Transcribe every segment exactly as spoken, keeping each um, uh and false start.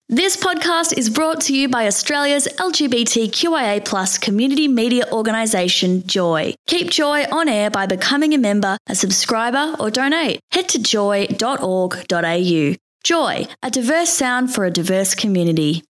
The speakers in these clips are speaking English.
This podcast is brought to you by Australia's L G B T Q I A plus community media organisation, Joy. Keep Joy on air by becoming a member, a subscriber or donate. Head to joy dot org dot a u. Joy, a diverse sound for a diverse community.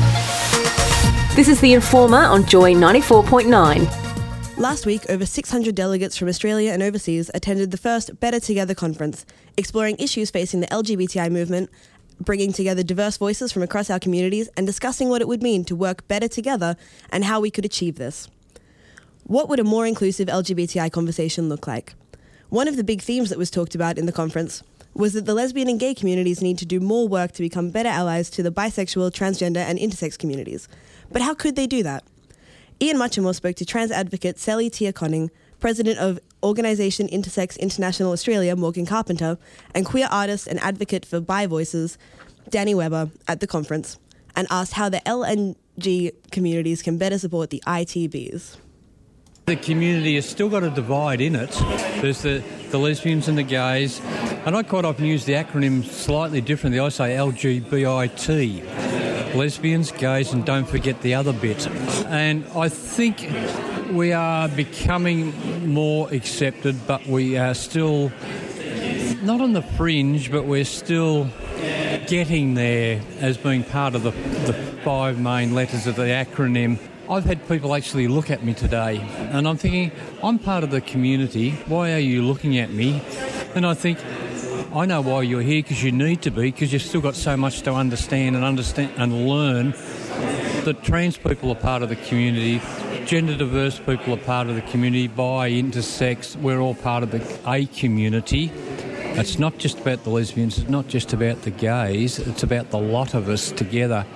This is The Informer on Joy ninety-four point nine. Last week, over six hundred delegates from Australia and overseas attended the first Better Together conference, exploring issues facing the L G B T I movement, bringing together diverse voices from across our communities and discussing what it would mean to work better together and how we could achieve this. What would a more inclusive L G B T I conversation look like? One of the big themes that was talked about in the conference was that the lesbian and gay communities need to do more work to become better allies to the bisexual, transgender and intersex communities. But how could they do that? Ian Muchamore spoke to trans advocate Sally Tia Conning, president of Organisation Intersex International Australia, Morgan Carpenter, and queer artist and advocate for bi voices, Danny Webber, at the conference, and asked how the L N G communities can better support the I T Bs. The community has still got a divide in it. There's the, the lesbians and the gays, and I quite often use the acronym slightly differently. I say L G B I T. Lesbians, gays, and don't forget the other bit. And I think we are becoming more accepted, but we are still not on the fringe, but we're still getting there as being part of the, the five main letters of the acronym. I've had people actually look at me today, and I'm thinking, I'm part of the community. Why are you looking at me? And I think, I know why you're here, because you need to be, because you've still got so much to understand and understand and learn. That trans people are part of the community, gender diverse people are part of the community, bi, intersex, we're all part of the A community. It's not just about the lesbians, it's not just about the gays, it's about the lot of us together.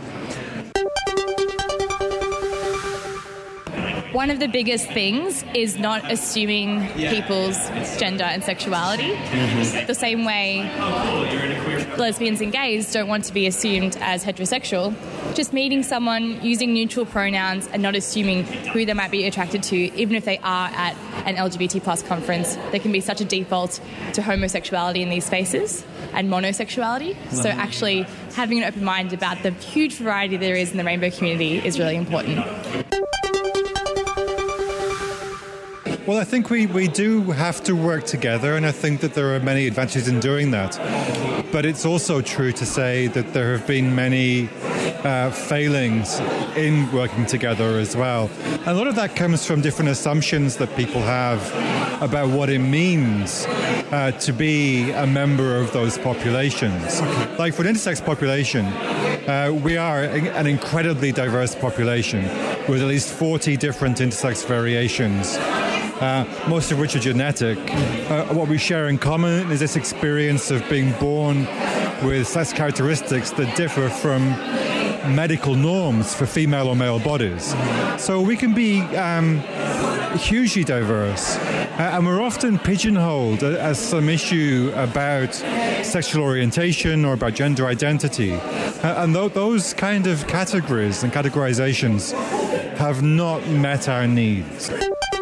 One of the biggest things is not assuming people's gender and sexuality. Mm-hmm. The same way lesbians and gays don't want to be assumed as heterosexual. Just meeting someone, using neutral pronouns and not assuming who they might be attracted to, even if they are at an L G B T plus conference. There can be such a default to homosexuality in these spaces and monosexuality. Mm-hmm. So actually having an open mind about the huge variety there is in the rainbow community is really important. Well, I think we, we do have to work together, and I think that there are many advantages in doing that. But it's also true to say that there have been many uh, failings in working together as well. And a lot of that comes from different assumptions that people have about what it means uh, to be a member of those populations. Like for an intersex population, uh, we are an incredibly diverse population with at least forty different intersex variations. Uh, most of which are genetic. Uh, what we share in common is this experience of being born with sex characteristics that differ from medical norms for female or male bodies. So we can be um, hugely diverse, uh, and we're often pigeonholed as some issue about sexual orientation or about gender identity. Uh, and th- those kind of categories and categorizations have not met our needs.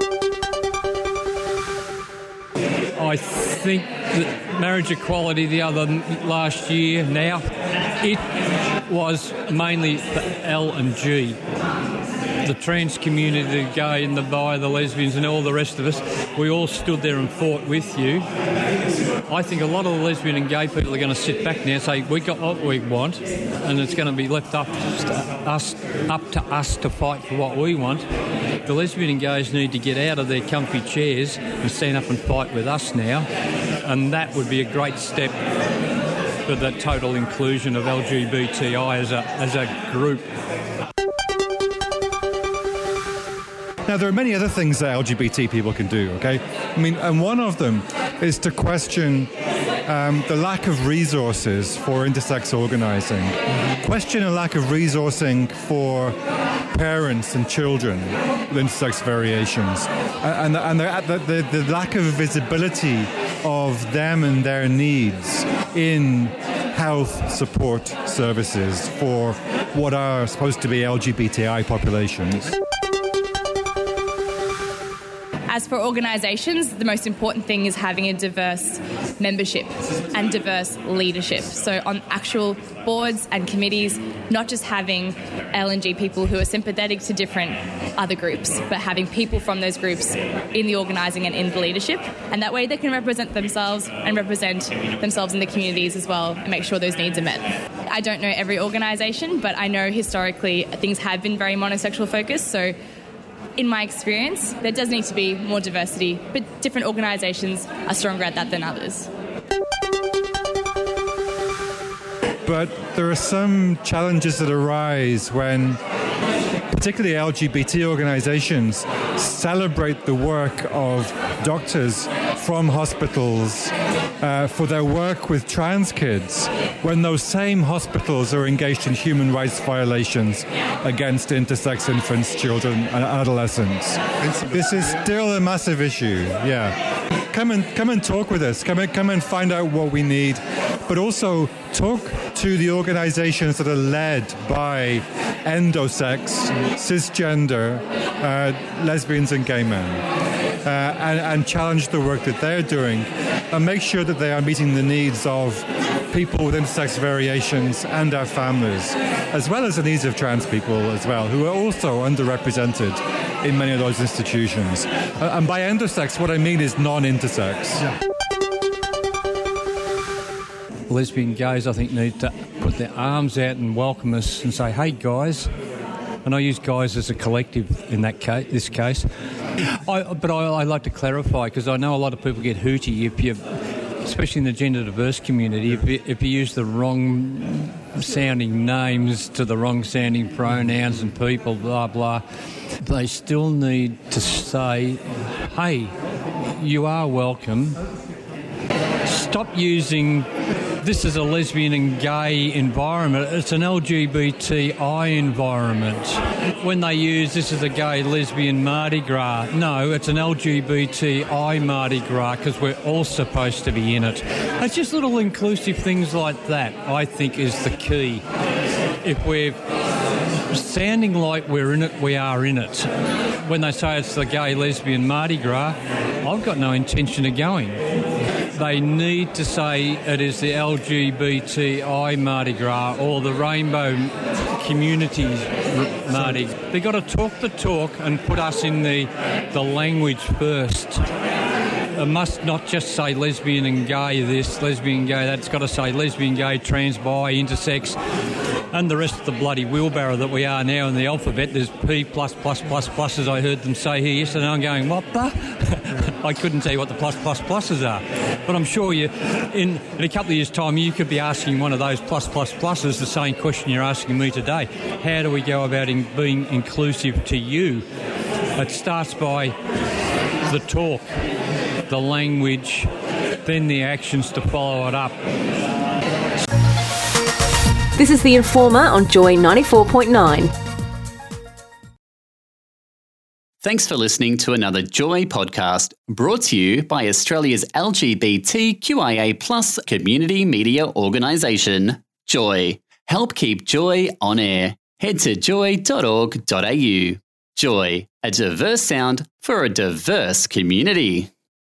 I think that marriage equality the other last year now, it was mainly the L and G. The trans community, the gay and the bi, the lesbians and all the rest of us, we all stood there and fought with you. I think a lot of the lesbian and gay people are going to sit back now and say, we got what we want, and it's going to be left up to us, up to us to fight for what we want. The lesbian and gays need to get out of their comfy chairs and stand up and fight with us now, and that would be a great step for the total inclusion of L G B T I as a, as a group. Now, there are many other things that L G B T people can do, okay? I mean, and one of them is to question um, the lack of resources for intersex organising. Question a lack of resourcing for parents and children with intersex variations. And, and the, the, the lack of visibility of them and their needs in health support services for what are supposed to be L G B T I populations. As for organisations, the most important thing is having a diverse membership and diverse leadership. So on actual boards and committees, not just having L and G people who are sympathetic to different other groups, but having people from those groups in the organising and in the leadership. And that way they can represent themselves and represent themselves in the communities as well and make sure those needs are met. I don't know every organisation, but I know historically things have been very monosexual focused. So in my experience, there does need to be more diversity, but different organisations are stronger at that than others. But there are some challenges that arise when particularly L G B T organisations celebrate the work of doctors from hospitals uh, for their work with trans kids when those same hospitals are engaged in human rights violations against intersex infants, children and adolescents. This is still a massive issue, yeah. Come and come and talk with us. Come and, come and find out what we need, but also talk to the organisations that are led by endosex, cisgender, uh, lesbians and gay men, uh, and, and challenge the work that they're doing, and make sure that they are meeting the needs of people with intersex variations and our families, as well as the needs of trans people as well, who are also underrepresented in many of those institutions. Uh, and by endosex, what I mean is non-intersex. Yeah. Lesbian gays, I think, need to put their arms out and welcome us and say, hey, guys. And I use guys as a collective in that case, this case. I, but I, I like to clarify, because I know a lot of people get hooty if you, especially in the gender diverse community, if you, if you use the wrong sounding names to the wrong sounding pronouns and people, blah, blah. They still need to say, hey, you are welcome. Stop using this is a lesbian and gay environment. It's an L G B T I environment. When they use this is a gay lesbian Mardi Gras, no, it's an L G B T I Mardi Gras because we're all supposed to be in it. It's just little inclusive things like that, I think, is the key. If we're sounding like we're in it, we are in it. When they say it's the gay lesbian Mardi Gras, I've got no intention of going. They need to say it is the L G B T I Mardi Gras or the Rainbow Communities Mardi. They've got to talk the talk and put us in the, the language first. It must not just say lesbian and gay this, lesbian gay that. It's got to say lesbian, gay, trans, bi, intersex, and the rest of the bloody wheelbarrow that we are now in the alphabet. There's P plus plus plus plus, as I heard them say here yesterday. I'm going, what the? I couldn't tell you what the plus plus pluses are. But I'm sure you, in, in a couple of years' time, you could be asking one of those plus plus pluses the same question you're asking me today. How do we go about in being inclusive to you? It starts by the talk, the language, then the actions to follow it up. This is The Informer on Joy ninety-four point nine. Thanks for listening to another Joy podcast brought to you by Australia's L G B T Q I A plus community media organisation, Joy. Help keep Joy on air. Head to joy dot org dot a u. Joy, a diverse sound for a diverse community.